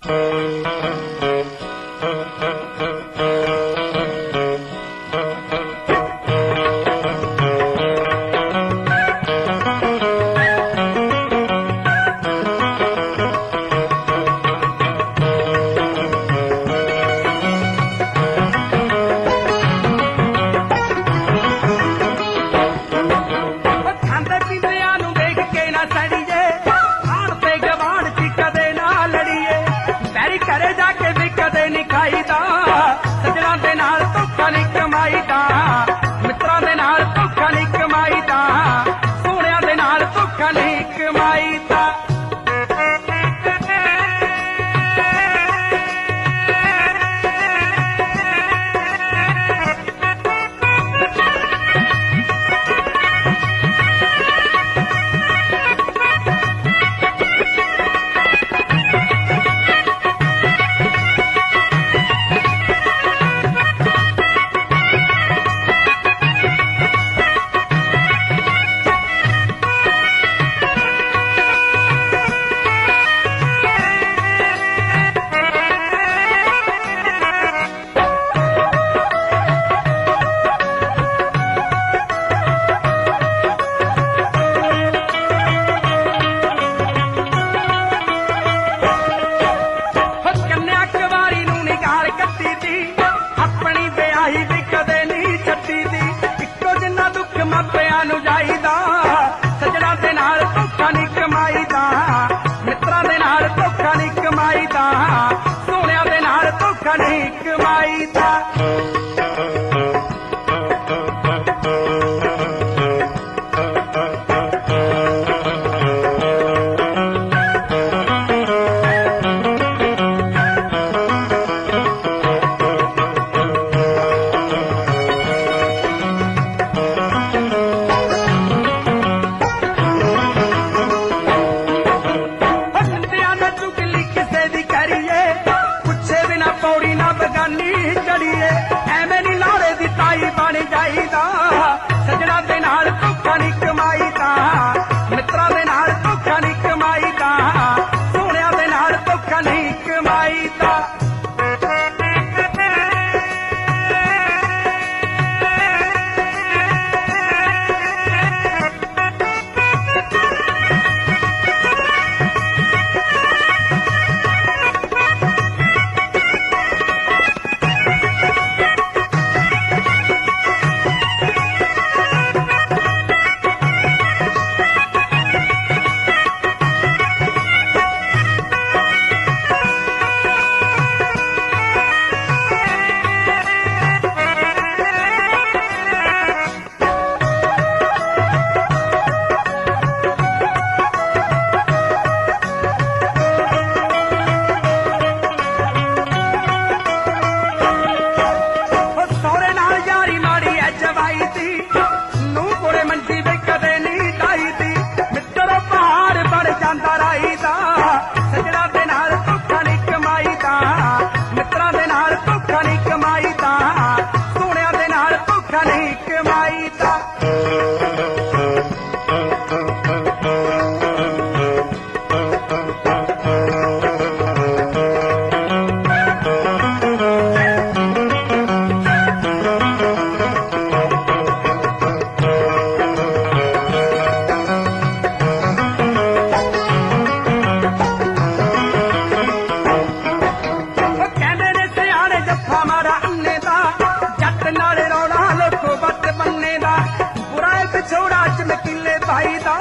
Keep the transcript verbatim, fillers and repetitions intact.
घरे जाके भी कदे नहीं खाईदा, सजना दे नाल धोखा नहीं कमाईदा, मित्रां दे नाल धोखा नहीं कमाईदा, सोहणियां दे नाल धोखा नहीं कमाईदा। सजना दे नाल धोखा नहीं कमाईदा, मित्रां दे नाल धोखा नहीं कमाईदा, सोहणियां दे नाल धोखा नहीं कमाईदा। एवें नी लाड़े दी ताई बन जाईदा, सजना दे नाल धोखा नहीं कमाईदा, मित्रां दे नाल धोखा नहीं कमाईदा, सोहणियां दे नाल धोखा नहीं कमाईदा। सजना दे नाल धोखा नहीं कमाईदा, मित्रां दे नाल धोखा नहीं कमाईदा, सोहणियां दे नाल धोखा नहीं कमाईदा। छोड़ा चमकीले भाई दा,